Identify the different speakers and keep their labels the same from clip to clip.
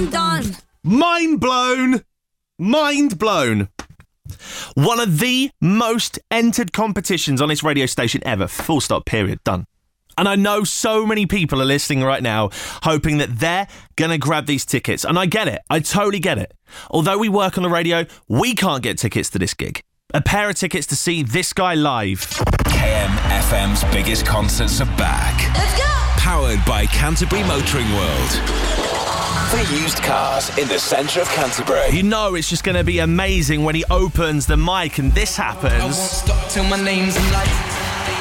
Speaker 1: I'm done.
Speaker 2: Mind blown. Mind blown. One of the most entered competitions on this radio station ever. Full stop, period. Done. And I know so many people are listening right now hoping that they're going to grab these tickets. And I get it. I totally get it. Although we work on the radio, we can't get tickets to this gig. A pair of tickets to see this guy live.
Speaker 3: KMFM's biggest concerts are back.
Speaker 1: Let's go!
Speaker 3: Powered by Canterbury Motoring World. For used cars in the centre of Canterbury.
Speaker 2: You know it's just going to be amazing when he opens the mic and this happens.
Speaker 4: I won't stop till my name's in lights.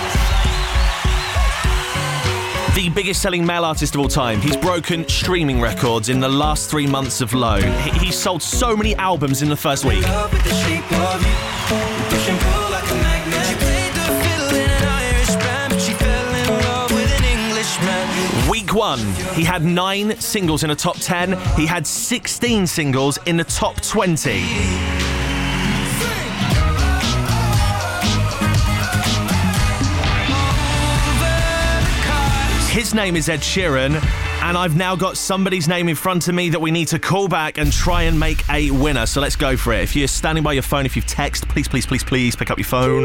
Speaker 2: The biggest selling male artist of all time. He's broken streaming records in the last 3 months alone. He sold so many albums in the first week. Week 1, he had 9 singles in the top 10. He had 16 singles in the top 20. His name is Ed Sheeran, and I've now got somebody's name in front of me that we need to call back and try and make a winner. So let's go for it. If you're standing by your phone, if you've texted, please, please, please, please pick up your phone.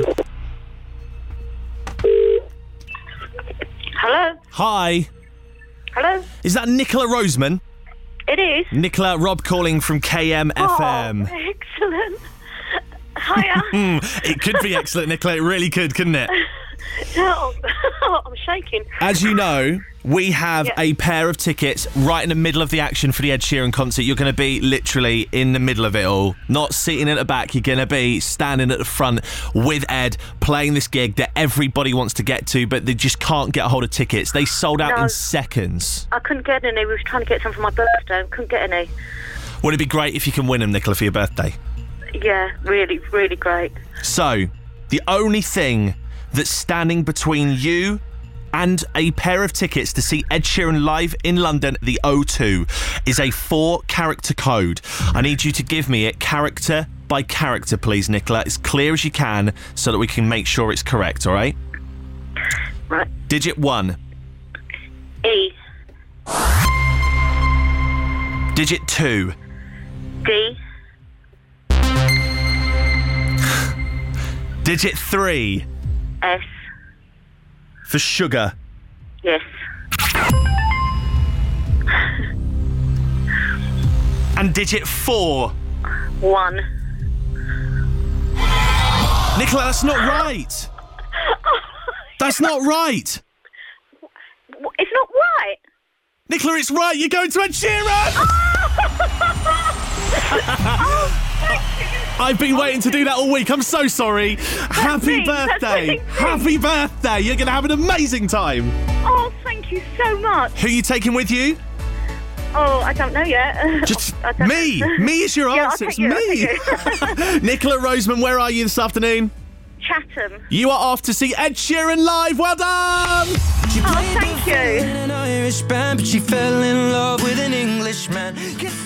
Speaker 5: Hello?
Speaker 2: Hi.
Speaker 5: Hello?
Speaker 2: Is that Nicola Roseman?
Speaker 5: It is.
Speaker 2: Nicola, Rob calling from KMFM.
Speaker 5: Oh, excellent. Hiya.
Speaker 2: It could be excellent, Nicola. It really could, couldn't it?
Speaker 5: Oh, I'm shaking.
Speaker 2: As you know, we have a pair of tickets right in the middle of the action for the Ed Sheeran concert. You're going to be literally in the middle of it all, not sitting at the back. You're going to be standing at the front with Ed, playing this gig that everybody wants to get to, but they just can't get a hold of tickets. They sold out in seconds.
Speaker 5: I couldn't get any. We were trying to get some for my birthday. Couldn't get any.
Speaker 2: Would it be great if you can win them, Nicola, for your birthday?
Speaker 5: Yeah, really, really great.
Speaker 2: So, the only thing that's standing between you and a pair of tickets to see Ed Sheeran live in London, the O2, is a 4-character code. I need you to give me it character by character, please, Nicola, as clear as you can so that we can make sure it's correct, all right?
Speaker 5: Right.
Speaker 2: Digit 1.
Speaker 5: E.
Speaker 2: Digit 2.
Speaker 5: D.
Speaker 2: Digit 3.
Speaker 5: S.
Speaker 2: For sugar.
Speaker 5: Yes.
Speaker 2: And digit 4.
Speaker 5: 1.
Speaker 2: Nicola, that's not right. That's not right.
Speaker 5: It's not right.
Speaker 2: Nicola, it's right. You're going to Ed Sheeran. I've been waiting to do that all week. I'm so sorry. Happy birthday. Happy birthday. You're going to have an amazing time.
Speaker 5: Oh, thank you so much.
Speaker 2: Who are you taking with you?
Speaker 5: Oh, I don't know yet.
Speaker 2: Just me. Me is your answer. It's me. Nicola Roseman, where are you this afternoon?
Speaker 5: Chatham.
Speaker 2: You are off to see Ed Sheeran live. Well done.
Speaker 5: Oh, thank you.
Speaker 4: In an Irish band, but she fell in love with an Englishman.